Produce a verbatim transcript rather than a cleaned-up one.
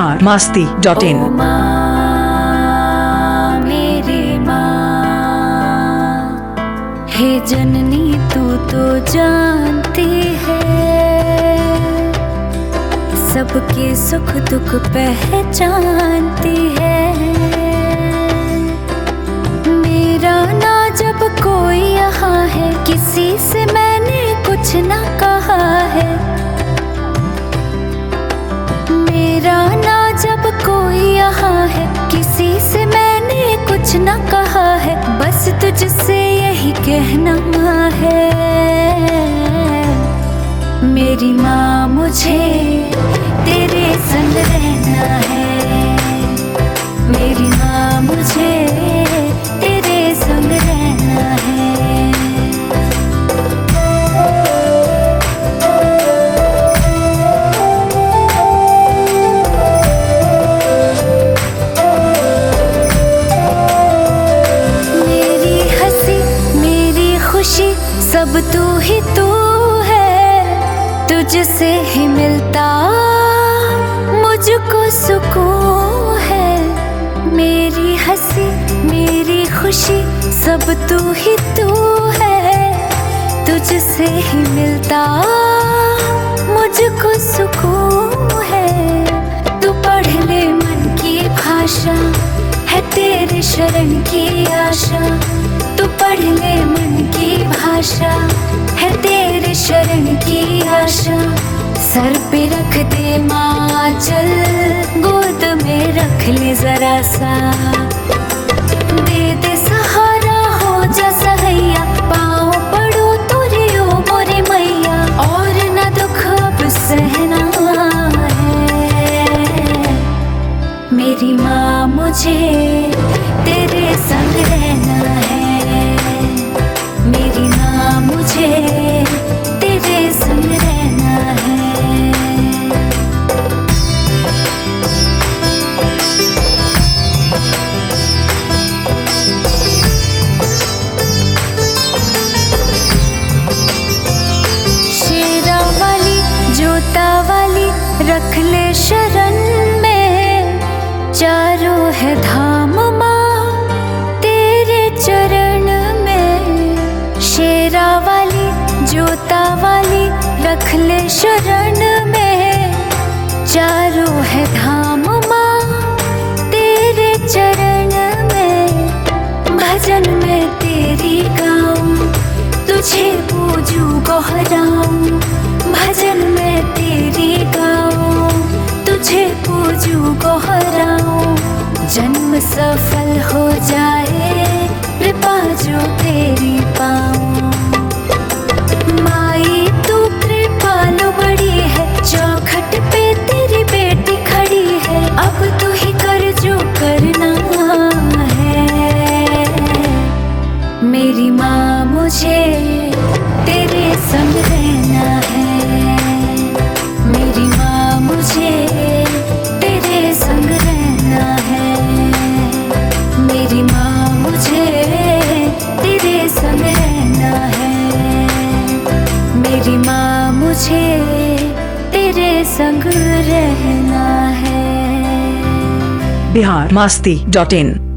बिहार मस्ती dot in. मेरी माँ, हे जननी तू तो जानती है, सबके सुख दुख पहचानती है। मेरा ना जब कोई यहाँ है, किसी से मैंने कुछ ना कहा है। मेरा ना जब कोई यहाँ है, किसी से मैंने कुछ ना कहा है। बस तुझसे यही कहना है, मेरी माँ मुझे तेरे संग रहना है। मेरी माँ मुझे तेरे संग रहना है। सब तू ही तू है, तुझसे ही मिलता मुझको सुकून है। मेरी हंसी मेरी खुशी सब तू ही तू है, तुझसे ही मिलता मुझको सुकून है। तू पढ़ ले मन की भाषा, है तेरे शरण की आशा। तू पढ़ ले मन की भाषा, है तेरे शरण की आशा। सर पे रख दे माँ चल, गोद में रख ले जरा सा। दे दे सहारा हो जा सहैया, पाँव पड़ो तुरी ओ मोरी मैया। और ना दुख अब सहना है, मेरी माँ मुझे तेरे संग रहना है। मेरी माँ मुझे तेरे संग रहना है। शेरा वाली जोता वाली रख ले शरण में, चारों है धाम माँ तेरे चरण में। शेरा वाली जोता वाली रख ले शरण में, चारों है धाम माँ तेरे चरण में। भजन में तेरी गाऊं, तुझे पूजू गोहराऊं। भजन में तेरी गाऊं, तुझे पूजू गोहराऊं। जन्म सफल हो जाए, कृपा जो तेरी पाऊं। माई तू कृपालु बड़ी है, चौखट पे तेरी बेटी खड़ी है। अब तू ही कर जो करना है, मेरी माँ मुझे तेरे संग रहना है। मेरी माँ मुझे तेरे संग रहना है। मेरी माँ मुझे तेरे संग रहना है। मेरी माँ मुझे तेरे संग रहना है। बिहार मस्ती डॉट इन।